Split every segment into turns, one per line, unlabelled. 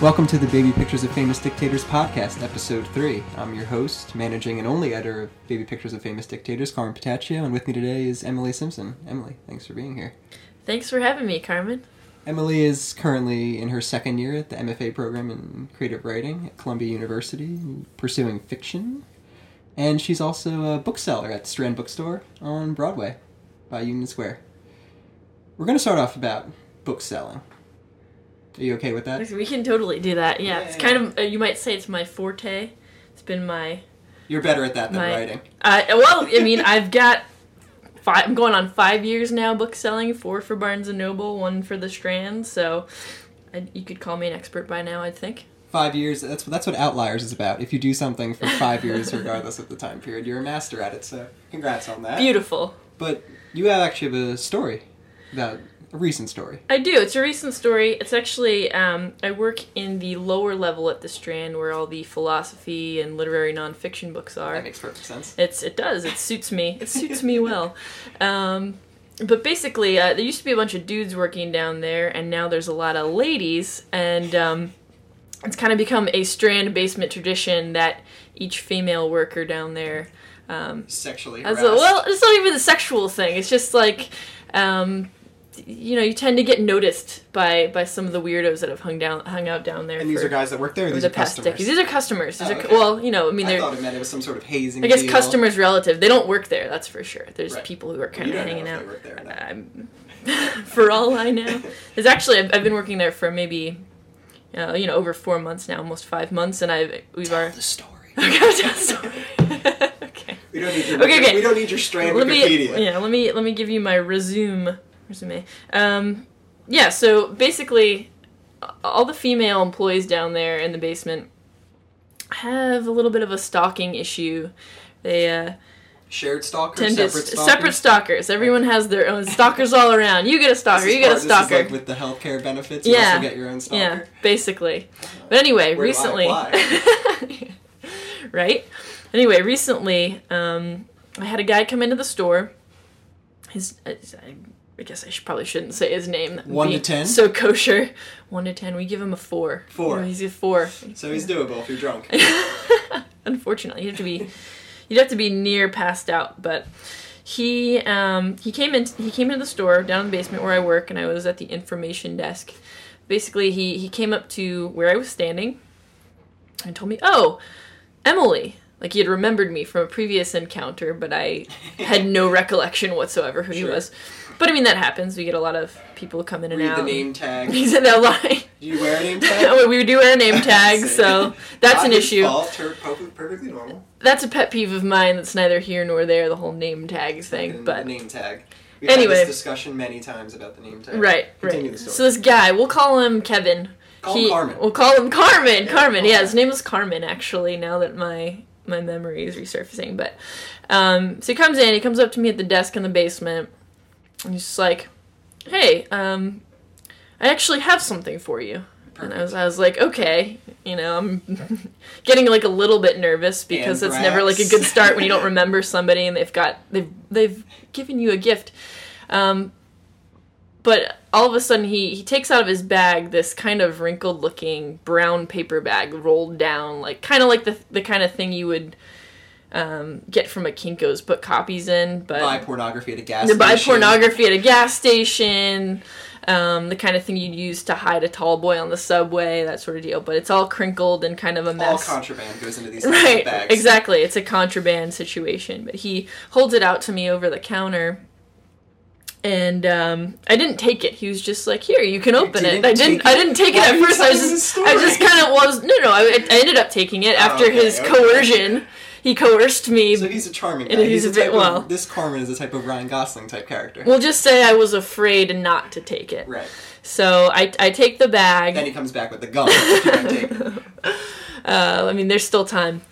Welcome to the Baby Pictures of Famous Dictators podcast, episode 3. I'm your host, managing and only editor of Baby Pictures of Famous Dictators, Carmen Pataccio, and with me today is Emily Simpson. Emily, thanks for being here.
Thanks for having me, Carmen.
Emily is currently in her second year at the MFA program in creative writing at Columbia University, pursuing fiction. And she's also a bookseller at Strand Bookstore on Broadway by Union Square. We're going to start off about bookselling. Are you okay with that?
We can totally do that, yeah. It's kind of, you might say it's my forte. It's been my...
You're better at that than writing.
I've got... I'm going on 5 years now bookselling, 4 for Barnes & Noble, 1 for the Strand, so you could call me an expert by now, I think.
5 years, that's what Outliers is about. If you do something for 5 years, regardless of the time period, you're a master at it, so congrats on that.
Beautiful.
But you actually have a story about... A recent story.
I do. It's a recent story. It's actually, I work in the lower level at the Strand where all the philosophy and literary nonfiction books are.
That makes perfect sense.
It does. It suits me. It suits me well. But basically, there used to be a bunch of dudes working down there, and now there's a lot of ladies, and it's kind of become a Strand basement tradition that each female worker down there...
sexually harassed.
Well, it's not even a sexual thing. It's just like... you tend to get noticed by some of the weirdos that have hung out down there.
And these are guys that work there, or these are customers?
These are customers.
Okay.
I thought
it meant it was some sort of hazing
I guess
deal.
customers relative. They don't work there, that's for sure. There's
right.
people who are kind of hanging out.
They work there,
for all I know. There's actually, I've been working there for maybe, over 4 months now, almost 5 months, and
Tell the story.
I'm gonna tell the story. Okay.
We don't need your Strand Wikipedia.
Let me give you my resume. So basically, all the female employees down there in the basement have a little bit of a stalking issue. They
shared stalkers,
separate stalkers. Everyone has their own stalkers all around. You get a stalker. You get a stalker.
This is like with the healthcare benefits. You also get your own stalker.
Yeah, basically. But anyway, recently, right? Anyway, recently, I had a guy come into the store. I guess I probably shouldn't say his name.
1 to 10?
So kosher. 1 to 10. We give him a 4.
4.
He's a 4.
So he's doable if you're drunk.
Unfortunately, you'd have to be near passed out. But he came into the store down in the basement where I work, and I was at the information desk. Basically, he came up to where I was standing and told me, "Oh, Emily." Like, he had remembered me from a previous encounter, but I had no recollection whatsoever who he was. But, that happens. We get a lot of people who come in and out.
Read the name tag.
He said that line.
Do you wear a name tag?
We do wear a name tag, so that's an issue.
Perfectly normal.
That's a pet peeve of mine that's neither here nor there, the whole name tag thing. But
the name tag. We've had this discussion many times about the name tag.
Right. So this guy, we'll call him Kevin.
Call him Carmen.
We'll call him Carmen. Yeah, Carmen, his name was Carmen, actually, now that my memory is resurfacing. But so he comes up to me at the desk in the basement, and he's just like, "Hey, I actually have something for you." Perfect. And I was like, okay, I'm getting like a little bit nervous because it's never like a good start when you don't remember somebody and they've given you a gift. But all of a sudden he takes out of his bag this kind of wrinkled looking brown paper bag rolled down, like kind of like the kind of thing you would get from a Kinko's, put copies in, but
buy pornography at a gas station.
The kind of thing you'd use to hide a tall boy on the subway, that sort of deal. But it's all crinkled and kind of a mess.
All contraband goes into these bags.
Right, exactly. It's a contraband situation. But he holds it out to me over the counter. And I didn't take it. He was just like, "Here, you can open it." I didn't take it at first. I just kind of was. No. I ended up taking it after his coercion. He coerced me.
So he's a charming guy. This Carmen is a type of Ryan Gosling type character.
We'll just say I was afraid not to take it.
Right.
So I take the bag.
Then he comes back with the gun if you don't take it.
There's still time.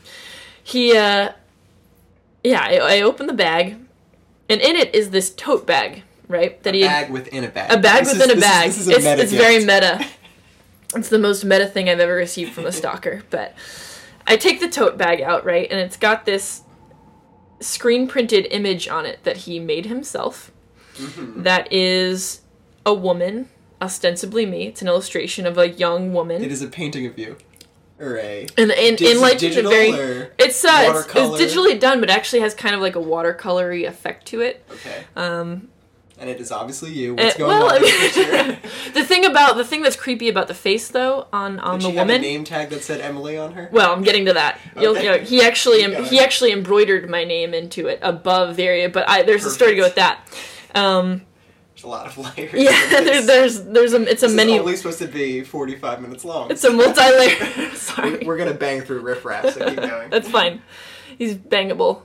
I open the bag, and in it is this tote bag, right?
Bag within a bag.
A bag within a bag.
This is a meta
it's very meta. It's the most meta thing I've ever received from a stalker, but... I take the tote bag out, right, and it's got this screen-printed image on it that he made himself. Mm-hmm. That is a woman ostensibly me. It's an illustration of a young woman.
It is a painting of you. Hooray.
And in like
digital
very,
or
it's
watercolor?
digitally done, but actually has kind of like a watercolory effect to it.
Okay.
Um,
And it is obviously you. What's going on in the picture?
the thing that's creepy about the face though on
Did
the
she
woman.
have a name tag that said Emily on her?
Well, I'm getting to that.
Okay.
He actually
Keep going.
he actually embroidered my name into it above the area, but there's a story to go with that.
There's a lot of layers.
Yeah, it's
This
a
is
many.
only supposed to be 45 minutes long.
It's a multi-layer. Sorry,
We're gonna bang through riffraff, so keep going.
that's fine. He's bangable.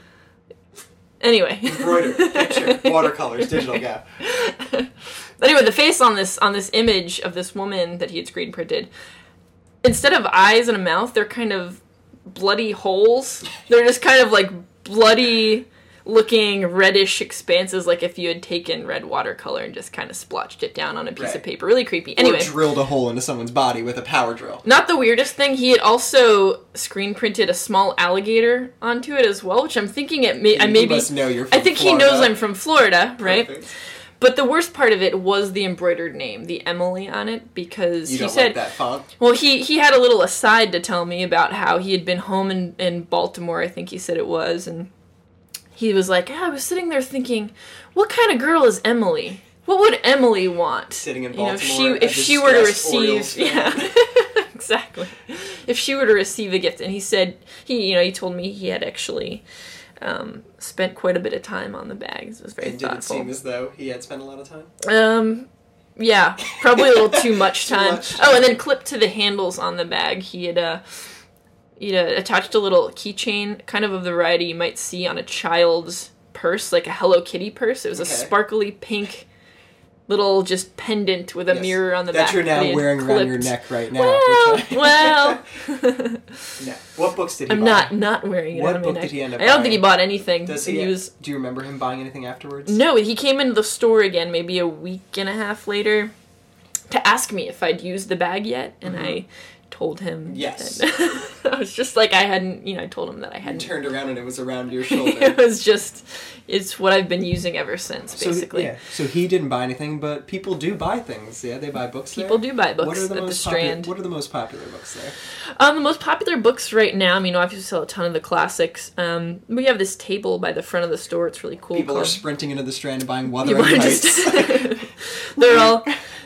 Anyway.
Embroidered, picture, watercolors, digital gap.
Anyway, the face on this image of this woman that he had screen printed, instead of eyes and a mouth, they're kind of bloody holes. They're just kind of like bloody looking reddish expanses, like if you had taken red watercolor and just kind of splotched it down on a piece of paper. Really creepy. Anyway.
Or drilled a hole into someone's body with a power drill.
Not the weirdest thing, he had also screen printed a small alligator onto it as well, which I'm thinking
You must know you're from
I think
Florida.
he knows I'm from Florida, right?
Perfect.
But the worst part of it was the embroidered name, the Emily on it, because
You
he
don't
said,
like that font?
well, he had a little aside to tell me about how he had been home in Baltimore, I think he said it was, and he was like, I was sitting there thinking, what kind of girl is Emily? What would Emily want?
Sitting in
You know,
Baltimore,
if she were to
distressed Orioles
receive,
fan.
yeah, exactly. If she were to receive a gift, and he said he told me he had actually spent quite a bit of time on the bags. It was very
And did it
thoughtful.
seem as though he had spent a lot of time?
Yeah, probably a little too much time.
much.
Oh, and then clipped to the handles on the bag, he had attached a little keychain, kind of the variety you might see on a child's purse, like a Hello Kitty purse. It was a
Okay.
sparkly pink little just pendant with a
Yes.
mirror on the
that
back.
you're now
he had
wearing around your
clipped.
neck right now.
Well,
which I-
well.
No. What books did he
I'm
buy?
not wearing it
What
on my
book
neck.
did he end up
I don't think
buying?
he bought anything.
Does
he
he?
was
Do you remember him buying anything afterwards?
No, he came into the store again maybe a week and a half later to ask me if I'd used the bag yet, and I told him
Yes.
that I was just like I hadn't, I told him that I
You
hadn't.
turned around and it was around your
It
shoulder.
was just, it's what I've been using ever since,
So,
basically.
yeah. So he didn't buy anything, but people do buy things. Yeah, they buy books
People
there?
do buy books
What are the
at the
most
Strand.
What are the most popular books there?
The most popular books right now, obviously sell a ton of the classics. We have this table by the front of the store. It's really cool.
People are
called-
sprinting into the Strand and buying
People
Wuthering
are
Heights.
just they're all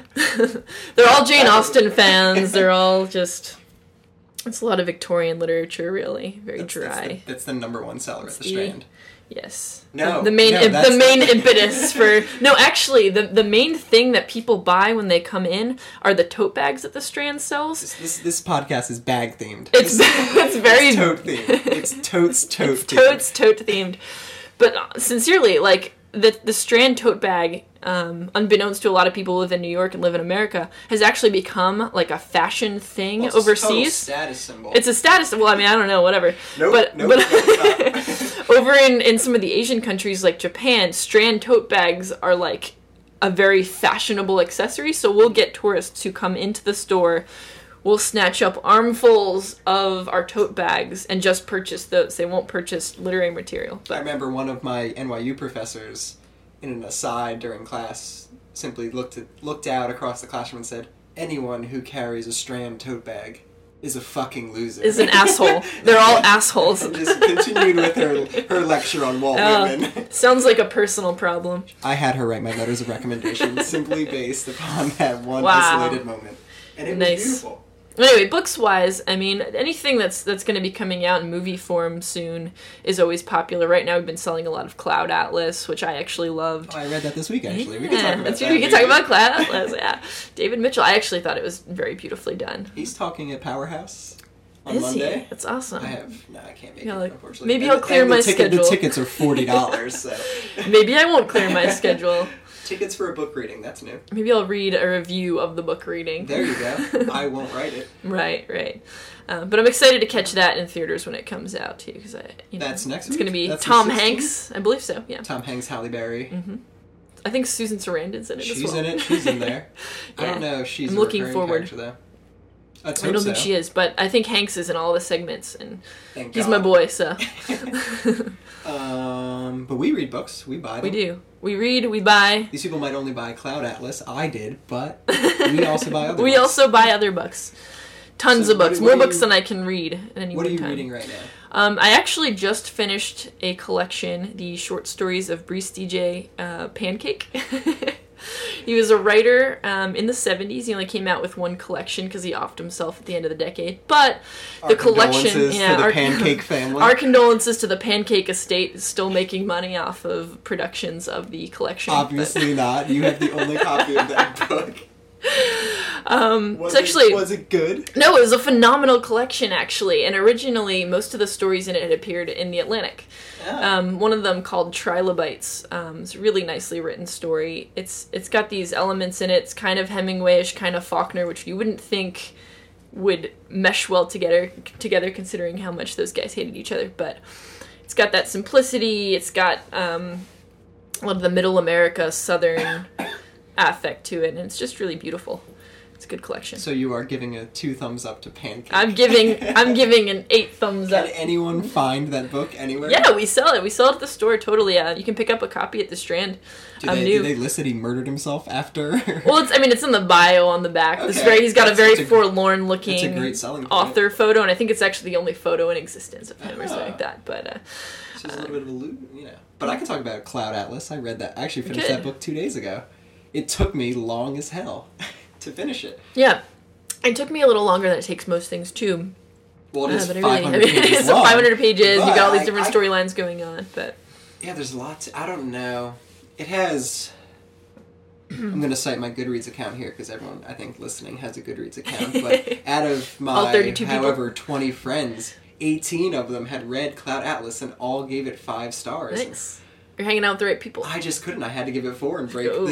they're all Jane Austen fans. They're all just it's a lot of Victorian literature, really. Very dry.
That's the number one seller at the
the-
Strand.
Yes.
No,
The main
no, that's-
the main impetus for no, actually the main thing that people buy when they come in are the tote bags that the Strand sells.
This podcast is bag themed.
It's it's very
It's tote themed. It's totes tote
it's
themed.
tote themed. But sincerely, like the Strand tote bag, unbeknownst to a lot of people who live in New York and live in America, has actually become like a fashion thing
Well, it's a total
overseas.
status symbol.
It's a status. Well, I don't know, whatever.
Nope,
but
nope, stop.
over in some of the Asian countries like Japan, Strand tote bags are like a very fashionable accessory. So we'll get tourists who come into the store. We'll snatch up armfuls of our tote bags and just purchase those. They won't purchase literary material.
I remember one of my NYU professors, in an aside during class, simply looked out across the classroom and said, "Anyone who carries a Strand tote bag is a fucking loser."
Is an asshole. They're all assholes.
And just continued with her lecture on Walt Whitman.
Sounds like a personal problem.
I had her write my letters of recommendation simply based upon that one
Wow.
isolated moment. And it
Nice.
was beautiful.
Anyway, books-wise, anything that's going to be coming out in movie form soon is always popular. Right now, we've been selling a lot of Cloud Atlas, which I actually loved.
Oh, I read that this week, actually. We can talk about
that's
that.
right. We can talk
maybe.
about Cloud Atlas, yeah. David Mitchell, I actually thought it was very beautifully done.
He's talking at Powerhouse on
Is
Monday.
he? That's awesome.
I can't make
Yeah,
it,
like,
unfortunately.
maybe
And
I'll clear
and
my
The
schedule.
tickets are $40, so...
Maybe I won't clear my schedule.
Tickets for a book reading, that's new.
Maybe I'll read a review of the book reading.
There you go. I won't write it.
Right. But I'm excited to catch that in theaters when it comes out, too, because
That's next
it's
week?
going to be
That's the
Tom
16th?
Hanks. I believe so, yeah.
Tom Hanks, Halle Berry.
I think Susan Sarandon's in it as
She's
well.
in it. She's in there. I
Yeah.
don't know if she's
I'm
a
looking
recurring
forward.
character, though. Let's
I
hope
don't think
so.
she is, but I think Hanks is in all the segments, and
Thank
he's
God.
my boy, so.
But we read books. We buy them.
We do. We read, we buy.
These people might only buy Cloud Atlas. I did, but we also buy other
We
books.
also buy other books. Tons
So
of books.
what
More
are
books
you-
than I can read at any
What are
one
you
time.
reading right now?
I actually just finished a collection, the short stories of Brice DJ Pancake. He was a writer in the 70s. He only came out with one collection because he offed himself at the end of the decade. But the collection...
Condolences to the Pancake family.
Our condolences to the Pancake estate is still making money off of productions of the collection.
Obviously not. You have the only copy of that book. Was it good?
No, it was a phenomenal collection, actually. And originally, most of the stories in it had appeared in the Atlantic.
Yeah.
One of them called Trilobites. It's a really nicely written story. It's got these elements in it. It's kind of Hemingwayish, kind of Faulkner, which you wouldn't think would mesh well together considering how much those guys hated each other. But it's got that simplicity. It's got a lot of the Middle America, Southern affect to it, and it's just really beautiful. It's a good collection.
So you are giving a 2 thumbs up to Pancake.
I'm giving an 8 thumbs up.
Can anyone find that book anywhere?
Yeah, we sell it. We sell it at the store, totally. You can pick up a copy at the Strand.
Did they list that he murdered himself after?
Well, it's in the bio on the back.
Okay.
He's got a very
That's
forlorn-looking
a great selling point.
author photo, and I think it's actually the only photo in existence of him or something like that. But
It's just a little bit of a loot, But I can talk about Cloud Atlas. I read that. I actually finished
Good.
that book 2 days ago. It took me long as hell to finish it.
yeah, it took me a little longer than it takes most things too.
Well, it is
But
500 pages
it's
long.
500 pages. You
but
got all these different storylines going on, but
Yeah, there's lots. I don't know. It has... I'm going to cite my Goodreads account here because everyone, I think, listening has a Goodreads account. But out of
All
my,
32 people.
however, 20 friends, 18 of them had read Cloud Atlas and all gave it 5 stars.
nice. You're hanging out with the right people.
I just couldn't. I had to give it 4 and break
Ooh.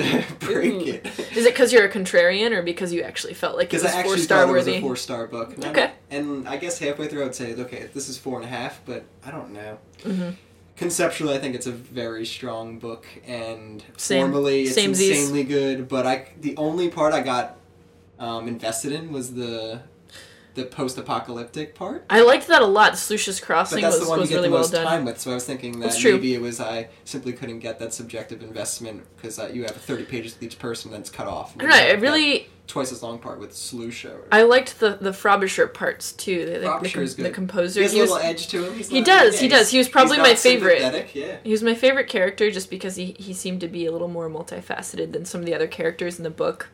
it.
Is it because you're a contrarian, or because you actually felt like it
Because
was
I actually
4-star
thought it was
worthy?
a 4-star book.
Okay.
And I guess halfway through I would say, okay, this is 4.5, but I don't know.
Mm-hmm.
Conceptually, I think it's a very strong book, and
Same.
formally, it's
Samesies.
insanely good. But the only part I got invested in was the post-apocalyptic part.
I liked that a lot. Lucius
But
Crossing
that's
was,
the one you
was
get
really
the
well
most
done.
time with. So I was thinking that
That's true.
maybe it was I simply couldn't get that subjective investment because you have 30 pages with each person, then it's cut off.
I don't know. I really
twice as long part with Slew Show.
I liked the Frobisher parts too.
Frobisher is good.
The composer.
He has a little edge to him.
He does. He was probably
he's
my
not
favorite.
sympathetic, yeah.
He was my favorite character just because he seemed to be a little more multifaceted than some of the other characters in the book.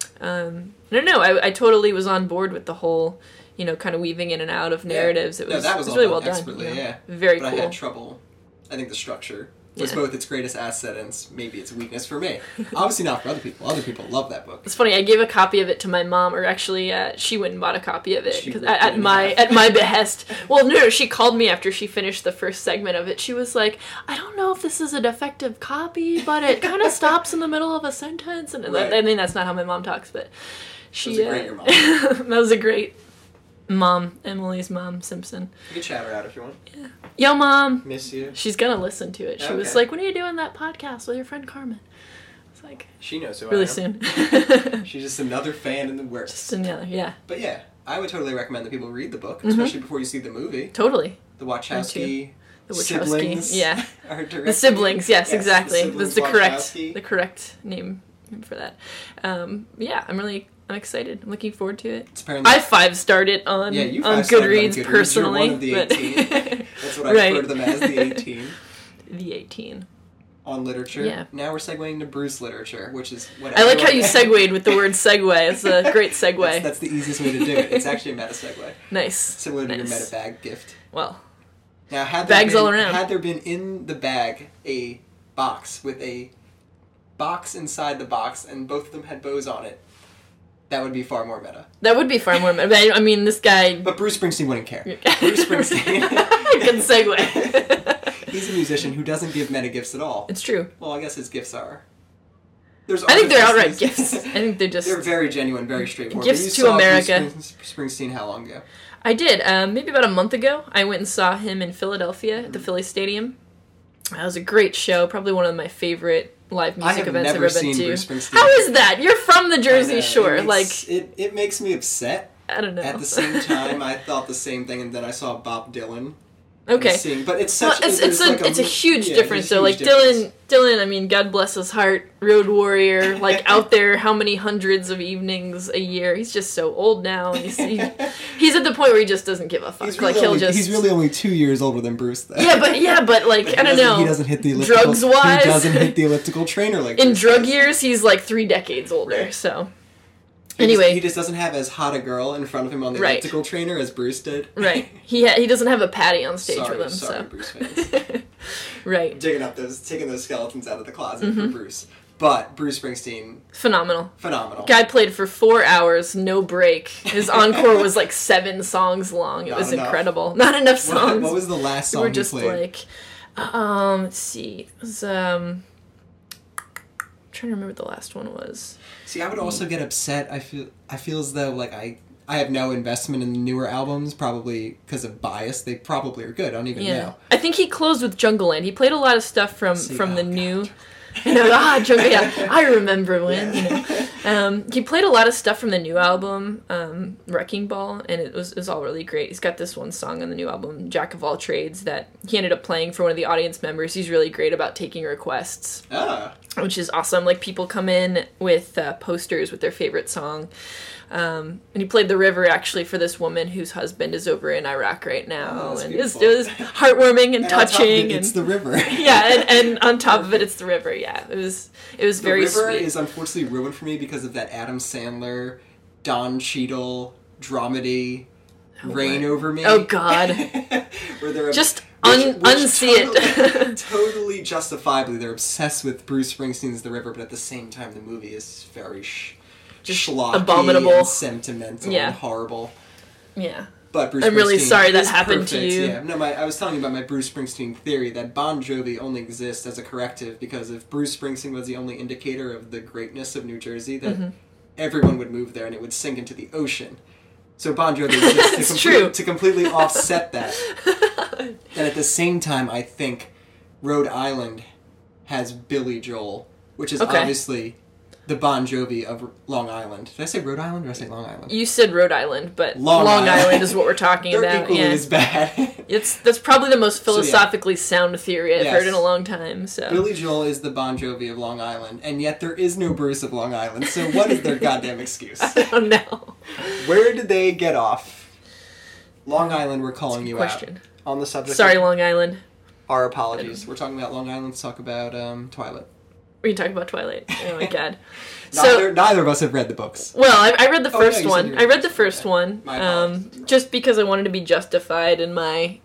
I don't know. I totally was on board with the whole, kind of weaving in and out of narratives. It was,
that was
it was
all
really
done
well done.
expertly, yeah.
Very
But
cool.
I had trouble. I think the structure was
Yeah.
both its greatest asset and maybe its weakness for me. Obviously not for other people. Other people love that book.
It's funny. I gave a copy of it to my mom, or actually, she went and bought a copy of it
She
'cause
ripped it in half.
at my behest. Well, no, she called me after she finished the first segment of it. She was like, "I don't know if this is a defective copy, but it kind of stops in the middle of a sentence." And
Right.
I mean, that's not how my mom talks, but she.
Was it great, your mom?
that was a great mom, Emily's mom, Simpson.
You can shout her out if you want.
Yo, mom.
Miss you.
She's gonna listen to it. She was
Okay.
like, "When are you doing that podcast with your friend Carmen?" It's like
She knows who I
really
am.
soon.
She's just another fan in the works.
Just another, yeah,
But yeah, I would totally recommend that people read the book,
Mm-hmm.
especially before you see the movie.
totally.
The Wachowski
The Wachowski,
siblings
yeah.
are directing.
The siblings, yes,
the
exactly.
siblings
That's
Wachowski.
the correct name for that. Yeah, I'm excited. I'm looking forward to it.
It's apparently
I 5-starred it on
Yeah, you
on
5-starred it on
Goodreads
Goodreads.
personally.
You're one of the
but
18. That's what I
Right.
refer to them as, the 18.
the 18.
On literature.
Yeah.
Now we're segueing to Bruce literature, which is what
I like how you
everyone-
segued with the word segue. It's a great segue.
That's the easiest way to do it. It's actually a meta segue.
Nice.
Similar to your
Nice.
meta bag gift.
Well,
Now, had there
Bags
been,
all around.
Had there been in the bag a box with a box inside the box, and both of them had bows on it, that would be far more meta.
that would be far more. But I mean, this guy.
But Bruce Springsteen wouldn't care. Bruce Springsteen.
Good segue.
He's a musician who doesn't give meta gifts at all.
It's true.
Well, I guess his gifts are. There's
I think they're
other
outright
things-
gifts. I think they're just.
They're very genuine, very straightforward.
Gifts
But you
to
saw
America.
Bruce Springsteen how long ago?
I did. Maybe about a month ago, I went and saw him in Philadelphia at the Philly Stadium. That was a great show. Probably one of my favorite live
I
music
have
events I've
never
ever been
seen
to.
Bruce Springsteen.
How is that? You're from the Jersey
I know,
Shore.
it makes me upset.
I don't know.
At the same time, I thought the same thing, and then I saw Bob Dylan
Okay.
But it's
Well,
such.
it's a huge difference though.
Huge
Like
difference.
Dylan, I mean, God bless his heart, road warrior, like out there, how many hundreds of evenings a year? He's just so old now. And he's at the point where he just doesn't give a fuck.
He's really only 2 years older than Bruce. Though.
Yeah, but like I don't know.
He doesn't hit the elliptical.
Drugs wise,
he doesn't hit the elliptical trainer like
in
Bruce
drug
does.
years. He's like 3 decades older.
Right.
So.
He
Anyway,
just doesn't have as hot a girl in front of him on the elliptical trainer as Bruce did.
Right. He doesn't have a Patty on stage with him.
Sorry,
so.
Bruce fans.
Right.
Taking those skeletons out of the closet for Bruce. But Bruce Springsteen,
Phenomenal.
Guy
played for 4 hours, no break. His encore was like 7 songs long. It was incredible. Not enough songs.
What was the last song
we were just
he played?
like, let's see. It was I'm trying to remember what the last one was.
See, I would also get upset. I feel as though like I have no investment in the newer albums, probably because of bias. They probably are good. I don't even know.
I think he closed with Jungle Land. He played a lot of stuff from the new. Jungle. Yeah, I remember when. He played a lot of stuff from the new album, Wrecking Ball, and it was all really great. He's got this one song on the new album, Jack of All Trades, that he ended up playing for one of the audience members. He's really great about taking requests. Which is awesome. Like, people come in with posters with their favorite song. And he played The River, actually, for this woman whose husband is over in Iraq right now. And it was heartwarming and touching.
It's The River.
Yeah, and on top of it, it's The River, yeah. It was very sweet.
The River is unfortunately ruined for me because of that Adam Sandler, Don Cheadle dramedy, Rain Over Me.
Oh, God.
Where they're
just unsee it.
Totally justifiably, they're obsessed with Bruce Springsteen's The River, but at the same time, the movie is very schlocky
abominable
and sentimental and horrible.
Yeah.
But Bruce
I'm really
Springsteen
sorry that
is
happened
perfect.
to you.
Yeah. No, I was telling you about my Bruce Springsteen theory that Bon Jovi only exists as a corrective because if Bruce Springsteen was the only indicator of the greatness of New Jersey, that everyone would move there and it would sink into the ocean. So Bon Jovi exists to completely offset that. And at the same time, I think Rhode Island has Billy Joel, which is obviously the Bon Jovi of Long Island. Did I say Rhode Island or did I say Long Island?
You said Rhode Island, but Long Island is what we're talking
They're
about.
equally as bad.
That's probably the most philosophically sound theory I've heard in a long time. So
Billy Joel is the Bon Jovi of Long Island, and yet there is no Bruce of Long Island. So what is their goddamn excuse?
I don't know.
Where did they get off? Long Island, we're calling you
question.
Out on the subject.
Sorry, Long Island.
Our apologies. We're talking about Long Island. Let's talk about Twilight.
We can talk about Twilight. Oh my god.
Neither of us have read the books.
Well, I read the first one. I read the first one.
My apologies.
Just because I wanted to be justified in my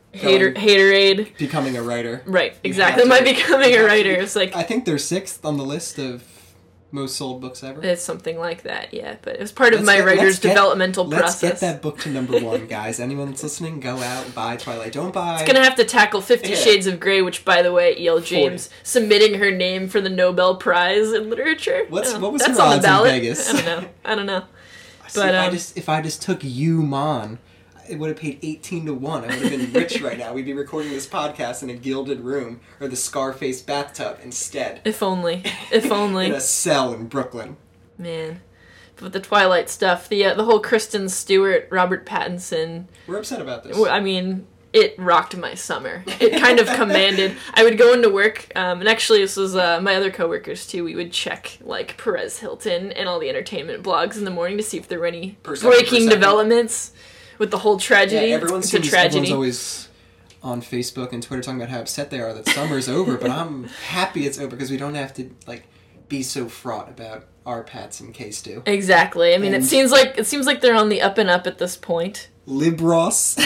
haterade.
Becoming a writer.
Right, exactly. Am I becoming a writer? It's like
I think they're 6th on the list of most sold books ever.
It's something like that, yeah. But it was part of my writer's developmental process.
Let's get that book to number 1, guys. Anyone that's listening, go out and buy Twilight. Don't buy...
It's going to have to tackle 50 Shades of Grey, which, by the way, E.L. James
40.
Submitting her name for the Nobel Prize in Literature.
What was
That's
her
on the
odds
ballot.
in Vegas?
I don't know.
See,
But
if I just took you, Mon, it would have paid 18 to 1. I would have been rich right now. We'd be recording this podcast in a gilded room or the Scarface bathtub instead.
If only. If only.
In a cell in Brooklyn.
Man. But the Twilight stuff, the whole Kristen Stewart, Robert Pattinson.
We're upset about this.
I mean, it rocked my summer. It kind of commanded. I would go into work, and actually this was my other coworkers too. We would check like Perez Hilton and all the entertainment blogs in the morning to see if there were any breaking developments with the whole tragedy.
Yeah, everyone's always on Facebook and Twitter talking about how upset they are that summer's over, but I'm happy it's over because we don't have to be so fraught about our Pats and K-Stew.
Exactly. I mean, it seems like they're on the up and up at this point.
Lib Ross.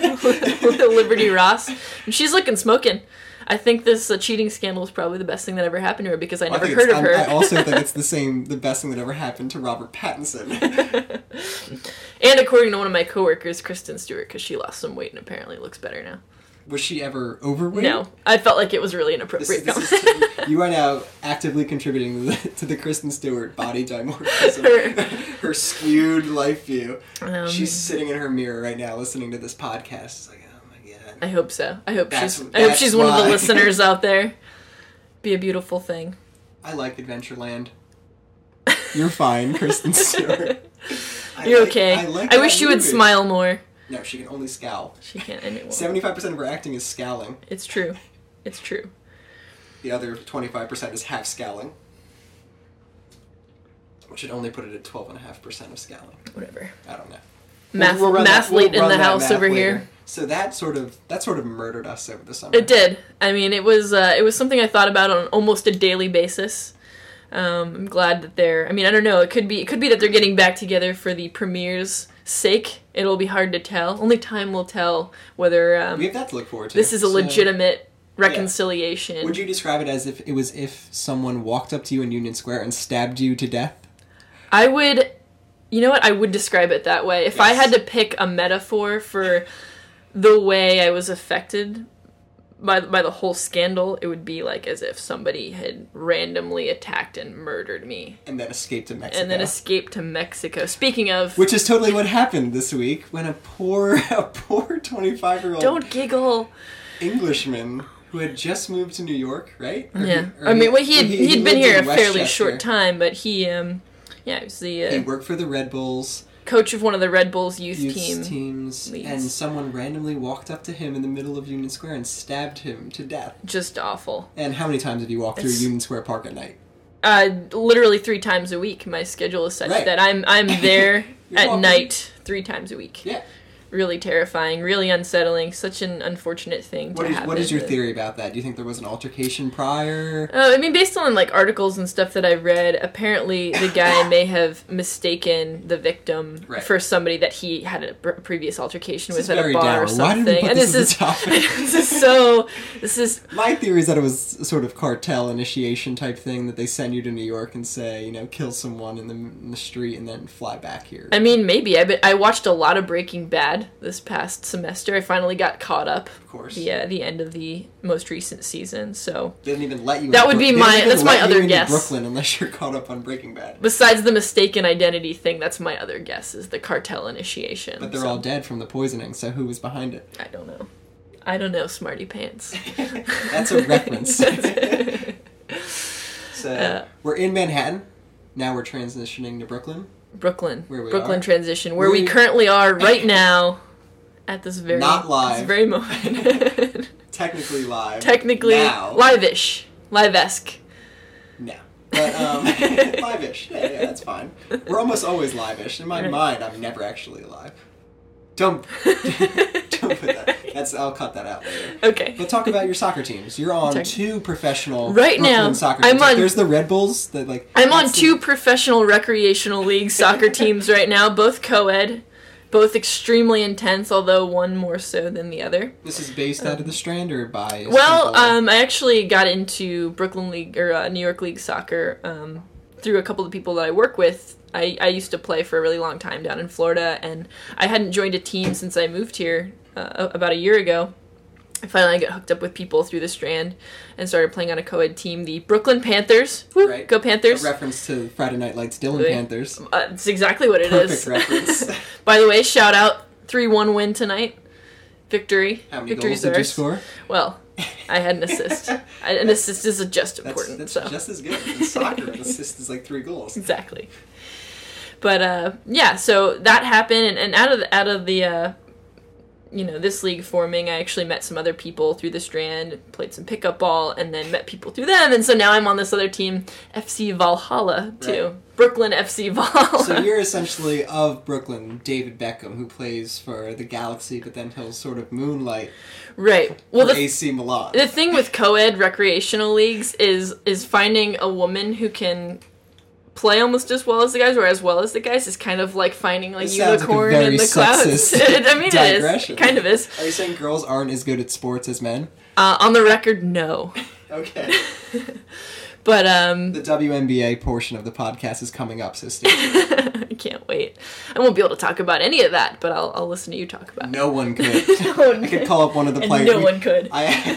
Liberty Ross. And she's looking smoking. I think this cheating scandal is probably the best thing that ever happened to her because I never heard of her.
I also think it's the best thing that ever happened to Robert Pattinson.
And according to one of my coworkers, Kristen Stewart, because she lost some weight and apparently looks better now.
Was she ever overweight?
No. I felt like it was really inappropriate.
You are now actively contributing to the Kristen Stewart body dimorphism. Her skewed life view. She's sitting in her mirror right now listening to this podcast. It's like, oh my god.
I hope so. I hope she's one of the listeners out there. Be a beautiful thing.
I like Adventureland. You're fine, Kristen Stewart.
You're okay. I wish you would smile more.
No, she can only scowl.
She can't. And it won't.
75% of her acting is scowling.
It's true. It's true.
The other 25% is half scowling. Which should only put it at 12.5% of scowling.
Whatever.
I don't know.
Math late in the house over here.
So that sort of murdered us over the summer.
It did. I mean, it was something I thought about on almost a daily basis. I'm glad that they're. I mean, I don't know. It could be that they're getting back together for the premiere's sake. It'll be hard to tell. Only time will tell whether.
We have that to look forward to.
This is a legitimate reconciliation.
Yeah. Would you describe it as if someone walked up to you in Union Square and stabbed you to death?
I would. You know what? I would describe it that way. If I had to pick a metaphor for the way I was affected by the whole scandal, it would be like as if somebody had randomly attacked and murdered me.
And then escaped to Mexico.
Speaking of...
Which is totally what happened this week when a poor 25-year-old...
Don't giggle.
Englishman who had just moved to New York, right?
He'd been here a fairly short time, but he was the...
he worked for the Red Bulls.
Coach of one of the Red Bulls youth
teams,
leads.
And someone randomly walked up to him in the middle of Union Square and stabbed him to death.
Just awful.
And how many times have you walked through Union Square Park at night?
Literally 3 times a week. My schedule is such that I'm there at night 3 times a week.
Yeah.
Really terrifying, really unsettling, such an unfortunate thing to happen.
What is your theory about that? Do you think there was an altercation prior?
I mean, based on articles and stuff that I've read, apparently the guy may have mistaken the victim for somebody that he had a previous altercation with at a bar or something.
Why did we put this as a topic?
This is
my theory is that it was sort of cartel initiation type thing, that they send you to New York and say, kill someone in the street and then fly back here.
I mean, maybe. I watched a lot of Breaking Bad this past semester. I finally got caught up.
Of course.
The end of the most recent season, so...
They didn't even let you
That would be that's my other guess.
Brooklyn, unless you're caught up on Breaking Bad.
Besides the mistaken identity thing, that's my other guess, is the cartel initiation.
But they're all dead from the poisoning, so who was behind it?
I don't know, smarty pants.
That's a reference. So, we're in Manhattan. Now we're transitioning to Brooklyn.
Brooklyn transition, where we currently are right now at this very...
Not live.
This very moment.
Technically live.
Now. Live-ish. Live-esque.
No. But, live-ish. Yeah, that's fine. We're almost always live-ish. In my mind, I'm never actually alive. Don't put that. I'll cut that out later.
Okay.
But talk about your soccer teams. You're on 2 professional
Brooklyn
soccer teams. There's the Red Bulls that
I'm on 2 professional recreational league soccer teams right now, both co-ed, both extremely intense, although one more so than the other.
This is based out of the Strand or by?
I actually got into Brooklyn League or New York League soccer through a couple of people that I work with. I used to play for a really long time down in Florida, and I hadn't joined a team since I moved here about a year ago. I finally got hooked up with people through the Strand and started playing on a co-ed team, the Brooklyn Panthers. Woo,
right.
Go Panthers.
A reference to Friday Night Lights' Dylan Panthers.
It's exactly what it is.
Perfect reference.
By the way, shout out, 3-1 win tonight. Victory.
How many goals did you score?
Well, I had an assist. An assist is just important.
That's just as good. In soccer, an assist is like 3 goals.
Exactly. But so that happened, and out of the this league forming, I actually met some other people through the Strand, played some pickup ball, and then met people through them, and so now I'm on this other team, FC Valhalla, too. Right. Brooklyn FC Valhalla.
So you're essentially of Brooklyn, David Beckham, who plays for the Galaxy, but then he'll sort of moonlight for AC Milan.
The thing with co-ed recreational leagues is finding a woman who can play almost as well as the guys, or as well as the guys, is kind of like finding unicorn in the clouds. I mean, it is. It kind of is.
Are you saying girls aren't as good at sports as men?
On the record, no.
Okay.
But
the WNBA portion of the podcast is coming up, sister.
I can't wait. I won't be able to talk about any of that, but I'll listen to you talk about it.
No one could. I could call up one of the players.
No one could.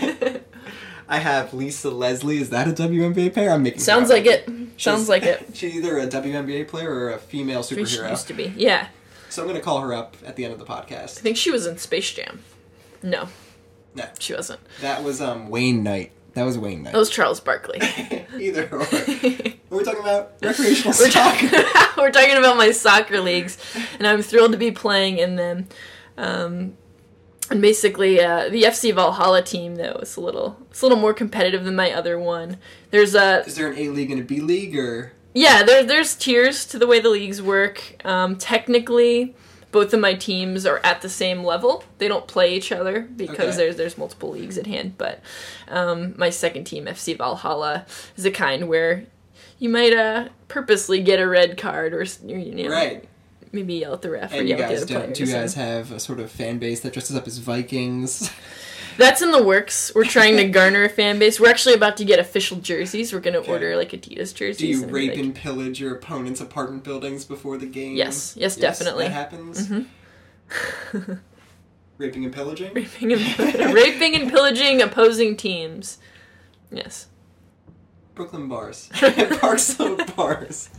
I have Lisa Leslie. Is that a WNBA player? I'm making.
Sounds like it. Sounds like it.
She's either a WNBA player or a female superhero.
She used to be. Yeah.
So I'm going to call her up at the end of the podcast.
I think she was in Space Jam. No, she wasn't.
That was Wayne Knight. That was
Charles Barkley.
Either or. What are we talking about? Recreational soccer.
We're talking about my soccer leagues, and I'm thrilled to be playing in them. And basically, the FC Valhalla team, though, is a little more competitive than my other one. Is
there an A League and a B League, or?
Yeah, there's tiers to the way the leagues work. Technically, both of my teams are at the same level. They don't play each other because there's multiple leagues at hand. But my second team, FC Valhalla, is a kind where you might purposely get a red card or
right.
Maybe yell at the ref or
and
yell at the other players.
Do you guys have a sort of fan base that dresses up as Vikings?
That's in the works. We're trying to garner a fan base. We're actually about to get official jerseys. We're going to order like Adidas jerseys.
Do you rape and pillage your opponent's apartment buildings before the game?
Yes, definitely.
That happens?
Mm-hmm.
Raping and pillaging?
Raping and pillaging opposing teams. Yes.
Brooklyn bars. Park Slope bars.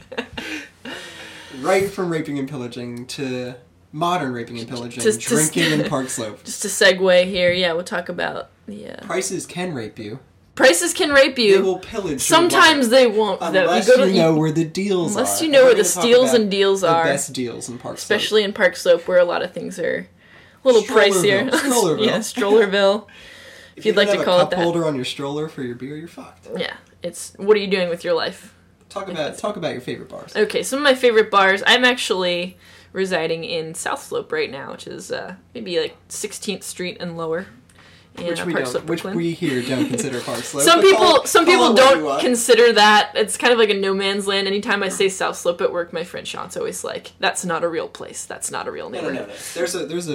Right from raping and pillaging to modern raping and pillaging, drinking in Park Slope.
Just to segue here, we'll talk about the...
Prices can rape you.
Prices can rape you.
They will pillage.
Sometimes they won't.
Unless you know where the deals are.
Unless you know where the steals and deals are.
The best deals in Park Slope.
Especially in Park Slope, where a lot of things are a little pricier.
Strollerville.
Yeah, Strollerville. If you'd like to call it that.
If you have a cup holder on your stroller for your beer, you're fucked.
Yeah. It's, what are you doing with your life?
Talk about your favorite bars.
Okay, some of my favorite bars. I'm actually residing in South Slope right now, which is maybe like 16th Street and lower.
Which we here don't consider Park Slope.
Some people don't consider that. It's kind of like a no man's land. Anytime I say South Slope at work, my friend Sean's always like, "That's not a real place. That's not a real neighborhood."
No. There's a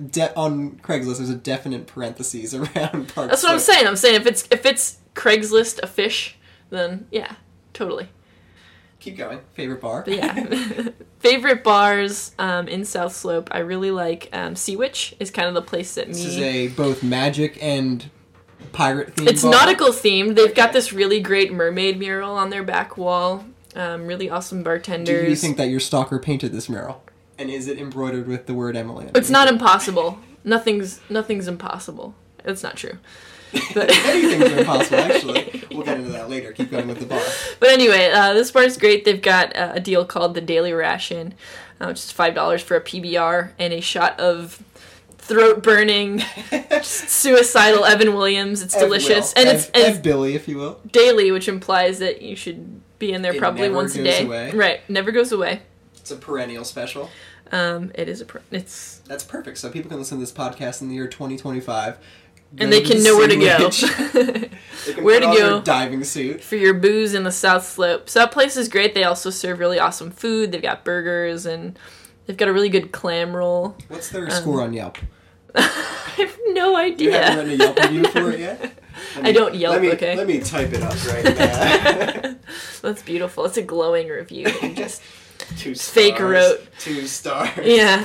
on Craigslist. There's a definite parentheses around Park.
That's
Slope.
what I'm saying. I'm saying if it's Craigslist a fish, then yeah, totally.
Keep going. Favorite bar?
But yeah. Favorite bars in South Slope. I really like Sea Witch is kind of the place that
This is a both magic and pirate themed
It's
bar?
nautical themed. They've got this really great mermaid mural on their back wall. Really awesome bartenders.
Do you think that your stalker painted this mural? And is it embroidered with the word Emily?
It's not impossible. Nothing's impossible. It's not true. But
anything's impossible, actually. We'll get into that later. Keep going with the bar.
But anyway, this bar is great. They've got a deal called the Daily Ration, which is $5 for a PBR and a shot of throat-burning, suicidal Evan Williams. It's delicious. And it's
Billy, if you will.
Daily, which implies that you should be in there probably once a day.
Away.
Right, never goes away.
It's a perennial special.
It is
That's perfect. So people can listen to this podcast in the year 2025.
And they can know where to go.
They can
where
put
to
on
go
their diving suit
for your booze in the South Slope. So that place is great. They also serve really awesome food. They've got burgers and they've got a really good clam roll.
What's their score on Yelp?
I have no idea.
You haven't written a Yelp review for it yet?
I don't Yelp, okay?
Let me type it up right now.
That's beautiful. It's a glowing review. You just
2 stars.
fake wrote.
2 stars.
Yeah.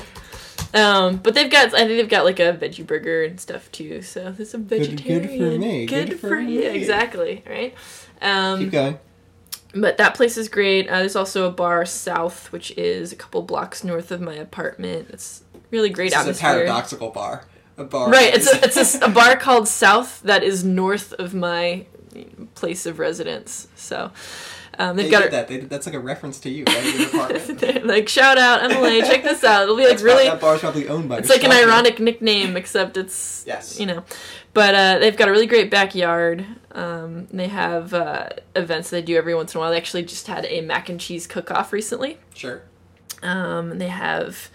But I think they've got like a veggie burger and stuff too. So there's a vegetarian.
Good for me.
Good for you. Exactly. Right.
Keep going.
But that place is great. There's also a bar south, which is a couple blocks north of my apartment. It's really great atmosphere.
It's a paradoxical bar. A bar.
Right. It's a bar called South that is north of my place of residence. So.
They've got that's like a reference to you, right? Your apartment.
Like, shout out, Emily, check this out. It'll be like
that bar's probably owned by.
It's like an ironic nickname, except it's But they've got a really great backyard. They have events they do every once in a while. They actually just had a mac and cheese cook-off recently.
Sure.
They have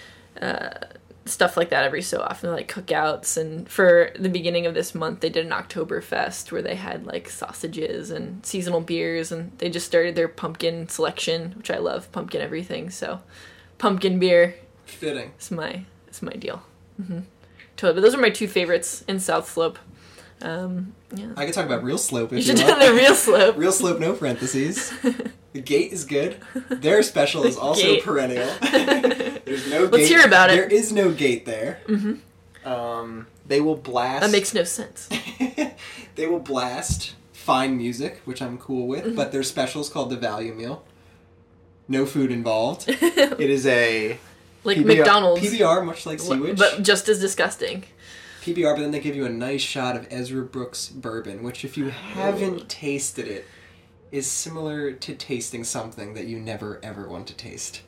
stuff like that every so often, like cookouts. And for the beginning of this month, they did an Oktoberfest where they had like sausages and seasonal beers, and they just started their pumpkin selection, which I love, pumpkin everything. So, pumpkin beer.
Fitting.
It's my deal. Mm-hmm. Totally. But those are my 2 favorites in South Slope. Yeah.
I could talk about Real Slope if
you should do the Real Slope.
Real Slope, no parentheses. The gate is good. Their special is also perennial. There's no gate.
Let's hear about it.
There is no gate there.
Mm-hmm.
They will blast.
That makes no sense.
They will blast fine music, which I'm cool with, but their special is called the Value Meal. No food involved. It is a
like PBR, McDonald's
PBR, much like Sea Witch,
but just as disgusting.
PBR, but then they give you a nice shot of Ezra Brooks bourbon, which if you haven't tasted it, is similar to tasting something that you never ever want to taste.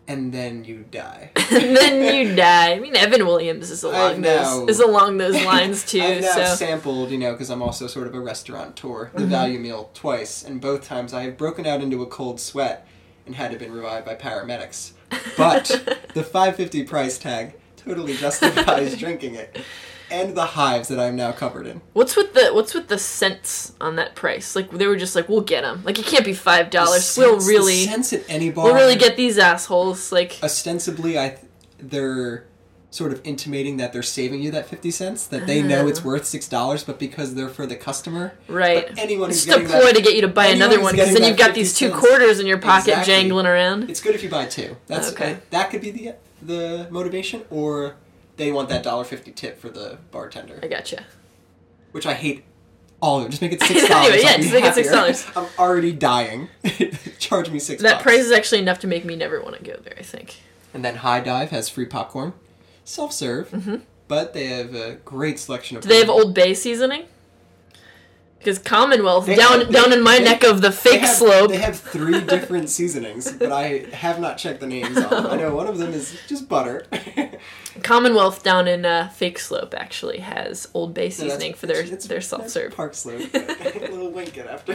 and then you die.
And then you die. I mean, Evan Williams is along those lines too.
I've now
so
sampled, because I'm also sort of a restaurateur, the value meal twice, and both times I have broken out into a cold sweat and had to been revived by paramedics. But the $5.50 price tag totally justifies drinking it. And the hives that I'm now covered in.
What's with the cents on that price? Like, they were just like, we'll get them. Like, it can't be $5. We'll really...
The cents at any bar...
We'll really get these assholes. Like...
Ostensibly, they're sort of intimating that they're saving you that 50 cents, that they know it's worth $6, but because they're for the customer...
Right.
But anyone who's
it's just a ploy to get you to buy another one, because then you've got these 2 quarters in your pocket jangling around.
It's good if you buy 2. That's
okay.
That could be the motivation, or... They want that $1.50 tip for the bartender.
I gotcha.
Which I hate all of it. Just make it $6.
Anyway, yeah, just make it $6.
I'm already dying. Charge me $6.
That price is actually enough to make me never want to go there, I think.
And then High Dive has free popcorn. Self-serve. But they have a great selection of...
Do they have Old Bay seasoning? Because Commonwealth, down in my neck of the fake slope...
They have 3 different seasonings, but I have not checked the names on them. I know one of them is just butter.
Commonwealth down in Fake Slope actually has Old Bay seasoning for their self-serve.
Park Slope. A little wink it after.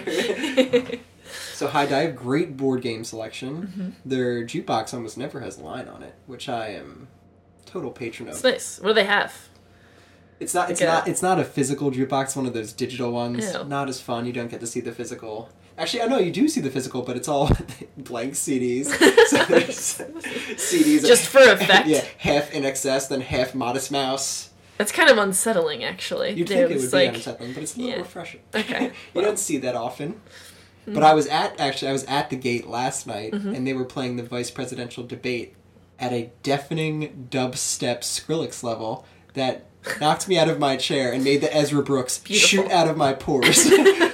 So High Dive, great board game selection. Their jukebox almost never has a line on it, which I am total patron of.
It's nice. What do they have?
It's not a physical jukebox, one of those digital ones. Ew. Not as fun. You don't get to see the physical. Actually, I know you do see the physical, but it's all blank CDs. So there's CDs
just for effect.
Yeah, half In Excess, then half Modest Mouse.
That's kind of unsettling, actually.
You'd think it would be unsettling, but it's a little refreshing.
Okay.
You don't see that often. But I was at the gate last night, and they were playing the vice presidential debate at a deafening dubstep Skrillex level that knocked me out of my chair and made the Ezra Brooks shoot out of my pores.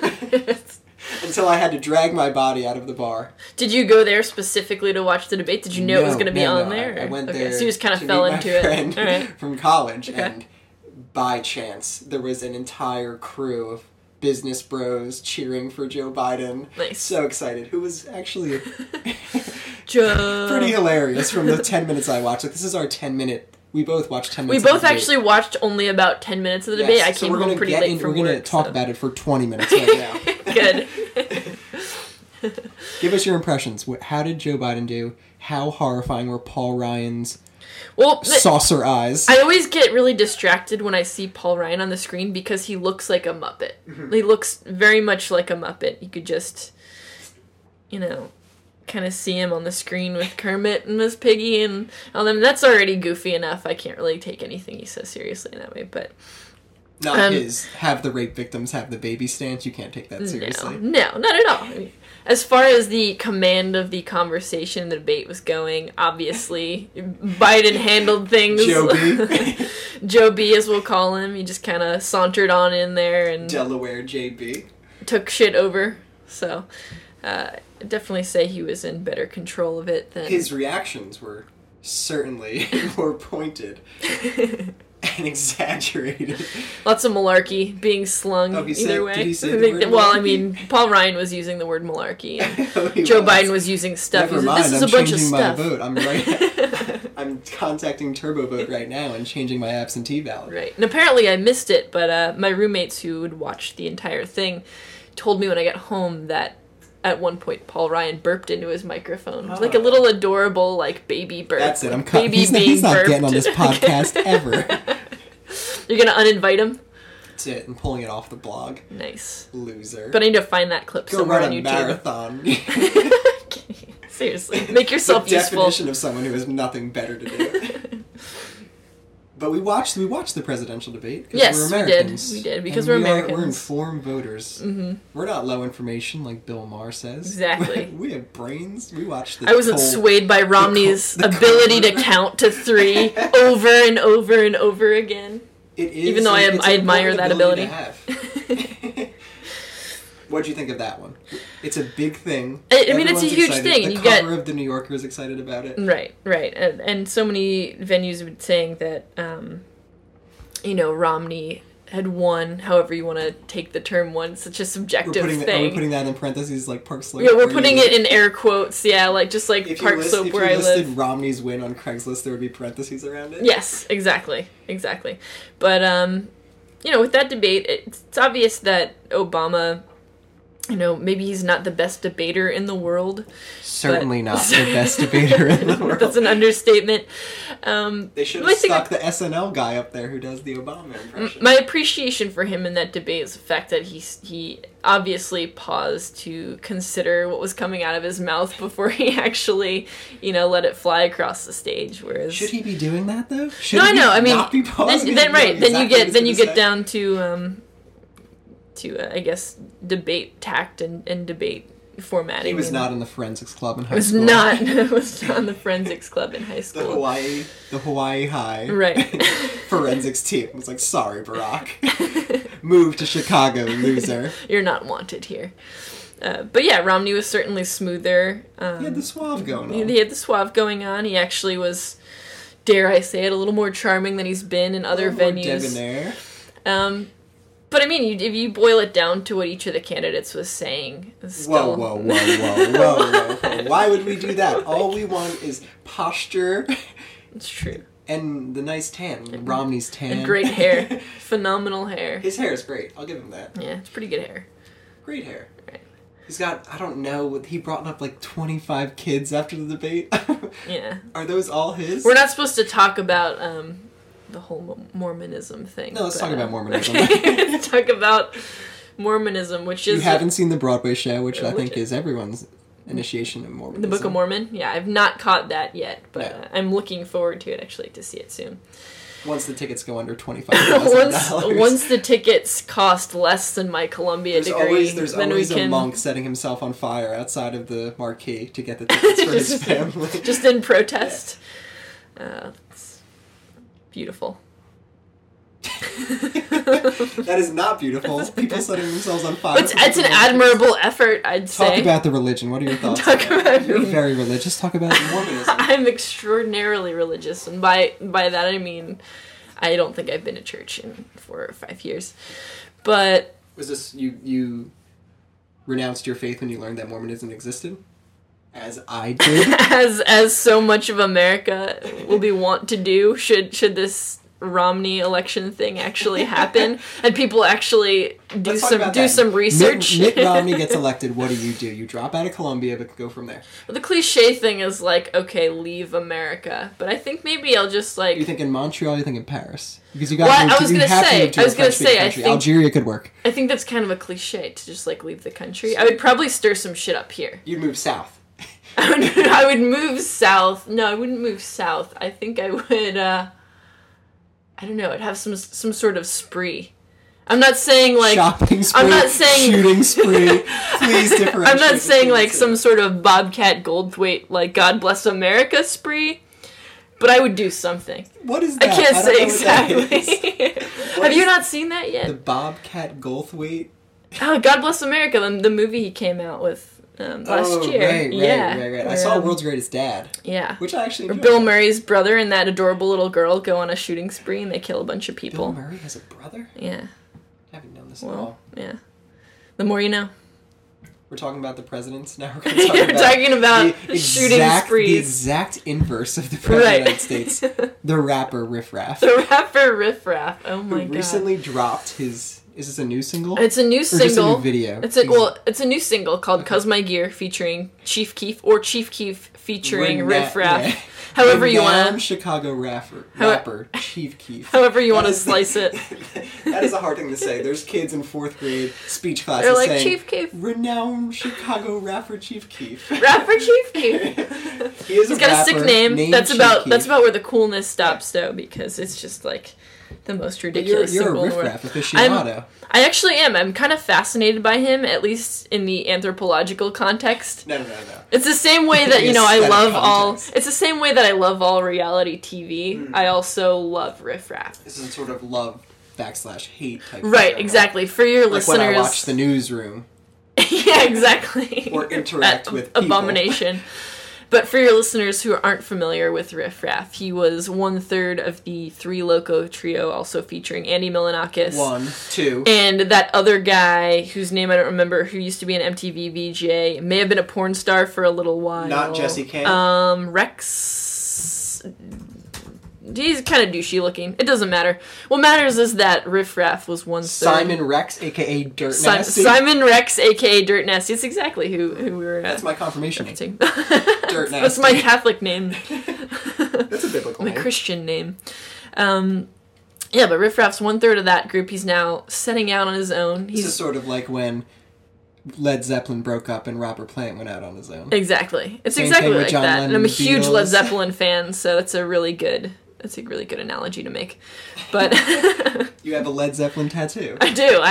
Until I had to drag my body out of the bar.
Did you go there specifically to watch the debate? Did you know it was going to be on there?
I went there.
So you just kind of fell into it.
Friend from college, and by chance, there was an entire crew of business bros cheering for Joe Biden.
Nice.
So excited. Who was actually
Joe.
Pretty hilarious from the 10 minutes I watched. Like, this is our 10-minute. We both watched 10 minutes.
We both actually watched only about 10 minutes of the debate. I came home pretty late from work.
We're going to talk about it for 20 minutes right now.
Good.
Give us your impressions. How did Joe Biden do? How horrifying were Paul Ryan's saucer eyes?
I always get really distracted when I see Paul Ryan on the screen because he looks like a Muppet. He looks very much like a Muppet. You could just, kind of see him on the screen with Kermit and Miss Piggy and all them. That's already goofy enough. I can't really take anything he says seriously in that way, but...
Not his have the rape victims have the baby stance. You can't take that seriously.
No, not at all. I mean, as far as the command of the conversation, the debate was going, obviously, Biden handled things.
Joe B.
Joe B, as we'll call him. He just kind of sauntered on in there and...
Delaware JB.
Took shit over. So, definitely say he was in better control of it than...
His reactions were certainly more pointed. And exaggerated.
Lots of malarkey being slung either way.
Did he say the word malarkey?
I mean, Paul Ryan was using the word malarkey. And Joe Biden was using stuff.
Never mind,
this is a bunch of stuff.
My vote. I'm right. I'm contacting TurboVote right now and changing my absentee ballot.
Right. And apparently I missed it, but my roommates who would watch the entire thing told me when I got home that at one point, Paul Ryan burped into his microphone. It was like a little adorable, baby burp.
That's it.
He's
not getting on this podcast ever.
You're going to uninvite him?
That's it. I'm pulling it off the blog.
Nice.
Loser.
But I need to find that clip somewhere on YouTube.
Go run a marathon.
Seriously. Make yourself
the
useful.
Definition of someone who has nothing better to do. But we watched the presidential debate because we're Americans.
We did because we're Americans.
We're informed voters. Mm-hmm. We're not low information like Bill Maher says.
Exactly.
We have brains. We watched
I wasn't swayed by Romney's ability to count to 3 over and over and over again.
It is.
Even though I admire that ability.
To have. What'd you think of that one? It's a big thing.
I mean, it's a huge thing.
The cover of the New Yorker is excited about it.
Right. And so many venues have been saying that, Romney had won. However you want to take the term "won," it's such a subjective thing.
Are we putting that in parentheses, like Park Slope?
Yeah, we're putting it in air quotes. Yeah, like just like
if
Park Slope where I live.
If you listed Romney's win on Craigslist, there would be parentheses around it.
Yes, exactly. But with that debate, it's obvious that Obama, maybe he's not the best debater in the world.
Certainly not the best debater in the world.
That's an understatement.
They should have stuck the SNL guy up there who does the Obama impression.
My appreciation for him in that debate is the fact that he obviously paused to consider what was coming out of his mouth before he actually, let it fly across the stage. Whereas,
should he be doing that though? Should
no, I know. I mean,
not be pausing?
Then you get down to I guess debate tact and debate formatting.
He was not in the forensics club in high school.
It was not in the forensics club in high school.
The Hawaii High
right
forensics team was like, sorry, Barack, move to Chicago, loser.
You're not wanted here. But yeah, Romney was certainly smoother.
He had the suave going on.
He had the suave going on. He actually was, dare I say it, a little more charming than he's been in other venues.
Debonair.
But I mean, if you boil it down to what each of the candidates was saying, it's still...
Whoa. Why would we do that? All we want is posture.
It's true.
And the nice tan. Romney's tan.
And great hair. Phenomenal hair.
His hair is great. I'll give him that.
Yeah, it's pretty good hair.
Great hair.
Right.
He's got, I don't know, he brought up like 25 kids after the debate.
Yeah.
Are those all his?
We're not supposed to talk about the whole Mormonism thing.
No, let's talk about Mormonism.
Let's talk about Mormonism, which is...
You haven't seen the Broadway show, which I think is everyone's initiation of Mormonism.
The Book of Mormon? Yeah, I've not caught that yet, but I'm looking forward to it, actually, to see it soon.
Once the tickets go under $25,000.
Once the tickets cost less than my Columbia degree,
there's always a monk setting himself on fire outside of the marquee to get the tickets for his family.
Just in protest. Yeah. It's beautiful.
That is not beautiful. People setting themselves on fire.
It's an admirable effort, I'd say.
Talk about the religion. What are your thoughts? You're very religious. Talk about Mormonism.
I'm extraordinarily religious, and by that I mean I don't think I've been to church in 4 or 5 years. But
was this you renounced your faith when you learned that Mormonism existed? As I did.
as so much of America will be wont to do should this Romney election thing actually happen and people actually do some research.
Mitt Romney gets elected. What do? You drop out of Columbia but go from there.
Well, the cliche thing is like, okay, leave America. But I think maybe I'll just like...
You think in Montreal, you think in Paris? Because you got
I was going to say, I think
Algeria could work.
I think that's kind of a cliche to just like leave the country. I would probably stir some shit up here.
You'd move south.
I would move south. No, I wouldn't move south. I think I would I don't know, I'd have some sort of spree. I'm not saying like
shopping spree.
I'm not saying
shooting spree. Please differentiate.
I'm not saying like some sort of Bobcat Goldthwait like God Bless America spree, but I would do something.
What is that?
I can't say exactly. Have you not seen that yet?
The Bobcat Goldthwait.
Oh, God Bless America, the movie he came out with last year.
Right. I saw World's Greatest Dad.
Yeah.
Which I actually enjoyed.
Bill Murray's brother and that adorable little girl go on a shooting spree and they kill a bunch of people.
Bill Murray has a brother?
Yeah.
I haven't known this at all.
Yeah. The more you know.
We're talking about the presidents now. We're
talking about shooting sprees.
The exact inverse of the president of the United States. The rapper Riff Raff.
The rapper Riff Raff. Oh my god.
Recently dropped his... Is this a new single?
It's a new single.
Just a new video?
It's a new single called "Cause My Gear" featuring Chief Keef, or Chief Keef featuring Riff Raff. Yeah. However you want to.
Chicago rapper Chief Keef.
However you want to slice it.
That is a hard thing to say. There's kids in 4th grade speech classes
They're like,
saying,
Chief Keef.
Renowned Chicago rapper Chief Keef.
Rapper Chief Keef.
He's
got a sick name. That's about where the coolness stops, though, because it's just like the most ridiculous
you're
symbol
a Riff Raff aficionado.
I actually am. I'm kind of fascinated by him, at least in the anthropological context.
No.
It's the same way that, I love context. It's the same way that I love all reality TV. I also love Riff Raff.
This is a sort of love /hate type.
Right, exactly. For your listeners.
When I watch The Newsroom.
Yeah, exactly.
Or interact with people.
Abomination. But for your listeners who aren't familiar with Riff Raff, he was 1/3 of the Three Loco trio, also featuring Andy Milonakis.
1, 2.
And that other guy, whose name I don't remember, who used to be an MTV VJ, may have been a porn star for a little while.
Not Jesse King?
Rex... He's kind of douchey looking. It doesn't matter. What matters is that Riff Raff was 1/3.
Simon Rex, a.k.a. Dirt Nasty.
Simon Rex, a.k.a. Dirt Nasty. It's exactly who we were...
That's my confirmation name.
Dirt Nasty. That's my Catholic name.
That's a biblical name.
My Christian name. Yeah, but Riff Raff's 1/3 of that group. He's now setting out on his own.
This is sort of like when Led Zeppelin broke up and Robert Plant went out on his own.
Exactly. It's
Same
exactly
thing with
like
John
that.
Lennon
And I'm a
and
huge
Beatles.
Led Zeppelin fan, so that's a really good analogy to make. But
You have a Led Zeppelin tattoo.
I do.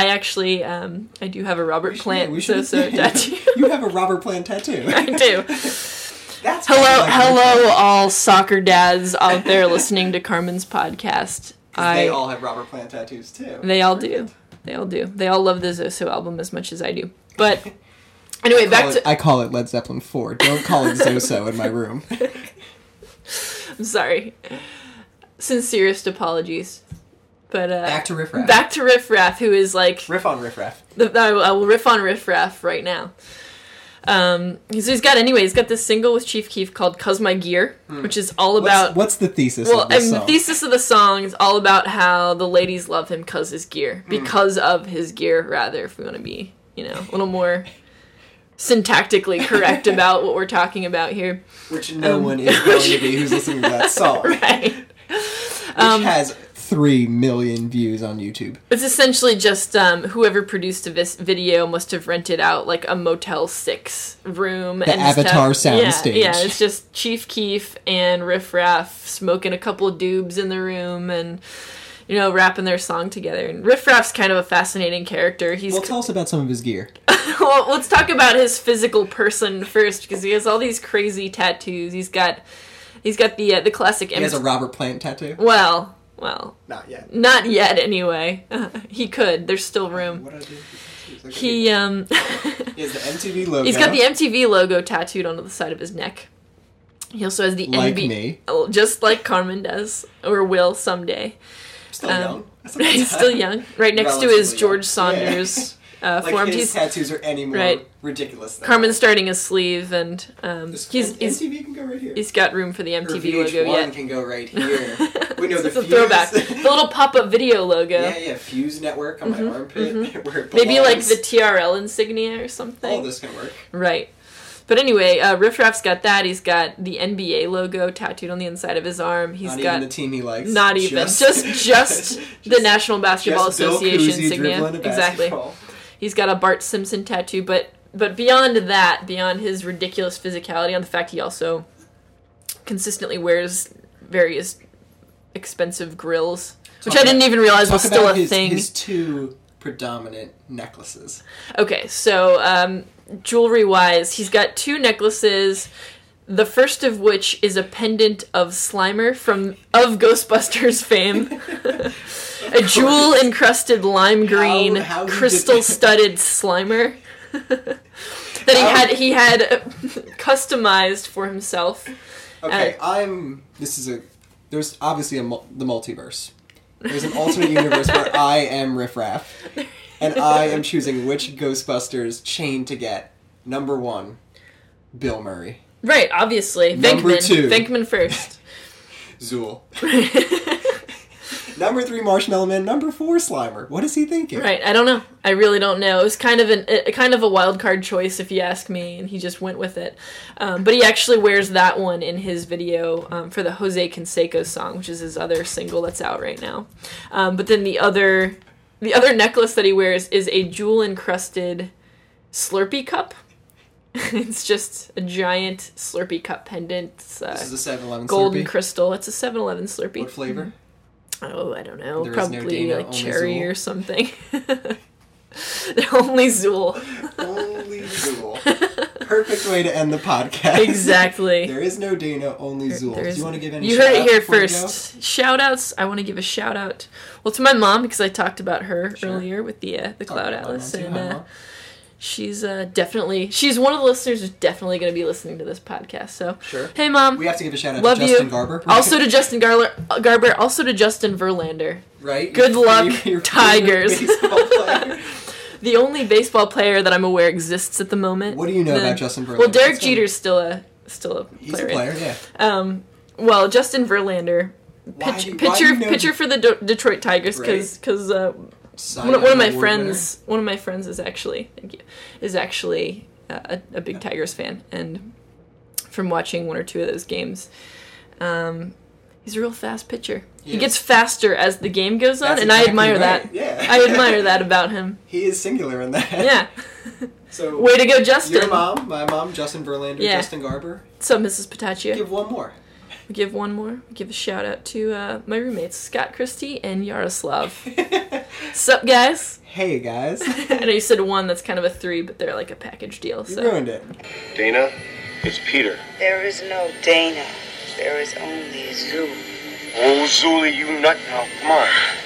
I do have a Robert Plant tattoo.
You have a Robert Plant tattoo.
I do.
That's
Hello, all soccer dads out there listening to Carmen's podcast.
They all have Robert Plant tattoos too.
They all do. They all do. They all love the Zoso album as much as I do. But anyway,
I call it Led Zeppelin 4. Don't call it Zoso in my room.
I'm sorry. Sincerest apologies. But
back to Riff Raff.
Back to Riff Raff, who is like...
Riff on Riff Raff.
I will riff on Riff Raff right now. So he's got this single with Chief Keef called "Cause My Gear," which is all about...
What's the thesis of this song?
The thesis of the song is all about how the ladies love him because his gear. Because of his gear, rather, if we want to be, a little more syntactically correct about what we're talking about here.
Which no one is going to be who's listening to that song.
Right.
Which has 3 million views on YouTube.
It's essentially just whoever produced this video must have rented out like a Motel 6 room.
The Avatar soundstage.
Yeah, it's just Chief Keef and Riff Raff smoking a couple of doobs in the room and, rapping their song together. And Riff Raff's kind of a fascinating character.
Tell us about some of his gear.
Well, let's talk about his physical person first, because he has all these crazy tattoos. He's got the classic...
He has a Robert Plant tattoo?
Well...
Not yet.
Not yet, anyway. He could. There's still room.
What I do?
He
has the MTV logo.
He's got the MTV logo tattooed onto the side of his neck. He also has the
like
NB...
me.
Just like Carmen does, or will someday.
Still young.
He's still young. Right next to his George Saunders form.
His tattoos are any more ridiculous than
Carmen's starting his sleeve, and
MTV can go right here.
He's got room for the MTV
VH1
logo yet.
Can go right here. We know
it's
the
a throwback. The little pop-up video logo.
Yeah, Fuse Network on my armpit. Where it
Maybe like the TRL insignia or something.
All this can work.
Right. But anyway, Riff Raff's got that. He's got the NBA logo tattooed on the inside of his arm. He's
not
got
even the team he likes.
Not even. Just the National Basketball Association insignia. Exactly. He's got a Bart Simpson tattoo, but beyond that, beyond his ridiculous physicality, on the fact he also consistently wears various expensive grills, which I didn't even realize was still a thing.
His 2 predominant necklaces.
Okay, so jewelry-wise, he's got 2 necklaces. The first of which is a pendant of Slimer of Ghostbusters fame. A jewel-encrusted lime green, crystal-studded Slimer that he had customized for himself.
Okay, there's obviously the multiverse. There's an alternate universe where I am Riff Raff, and I am choosing which Ghostbusters chain to get. Number 1, Bill Murray.
Right, obviously.
Number 2.
Venkman first.
Zool. Number 3, Marshmallow Man. Number 4, Slimer. What is he thinking?
Right, I don't know. I really don't know. It was kind of a wild card choice, if you ask me, and he just went with it. But he actually wears that one in his video for the Jose Canseco song, which is his other single that's out right now. But then the other necklace that he wears is a jewel-encrusted Slurpee cup. It's just a giant Slurpee cup pendant. This
is a 7-Eleven
golden
Slurpee?
Crystal. It's a 7-Eleven Slurpee.
What flavor?
Oh, I don't know.
There
Probably
no
like
only
cherry
Zool?
or something. Only Zool.
Only Zool. Perfect way to end the podcast.
Exactly.
There is no Dana, only Zool. Do you want to give any
You heard it here
before we
first. Shout-outs. I want to give a shout-out. Well, to my mom, because I talked about her earlier with the Cloud Atlas. And she's definitely, she's one of the listeners who's definitely going to be listening to this podcast. So,
Sure.
Hey, Mom.
We have to give a shout out
Love
to Justin Garber.
Also to Justin Garber. Also to Justin Verlander.
Right?
Good luck,
Your
Tigers.
baseball player.
The only baseball player that I'm aware exists at the moment.
What do you know about Justin Verlander?
Well, Derek Jeter's still a player.
He's a player, yeah.
Well, Justin Verlander, pitcher for the Detroit Tigers, because one of my friends is actually a big Tigers fan, and from watching one or two of those games, he's a real fast pitcher. He gets faster as the game goes on, and I admire that.
Yeah.
I admire that about him.
He is singular in that.
Yeah.
So
way to go, Justin.
Your mom, my mom, Justin Verlander, Justin Garber.
So, Mrs. Patachia.
Give one more.
We give one more. We give a shout out to my roommates, Scott Christie and Yaroslav. Sup, guys?
Hey, guys.
I know you said one that's kind of a 3, but they're like a package deal.
You ruined it.
Dana, it's Peter.
There is no Dana. There is only Zulu.
Oh, Zuli, you nut now. Come on.